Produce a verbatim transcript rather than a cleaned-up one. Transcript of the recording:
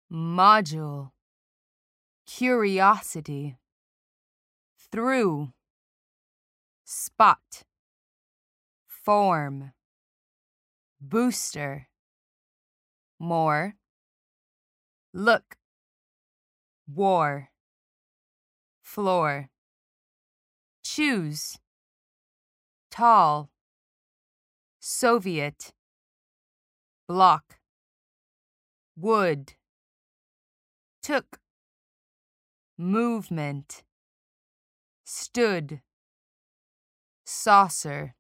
module, curiosity, through, spot, form, booster, more, look, war, floor, choose, tall, Soviet, block, wood, took, movement, stood, saucer.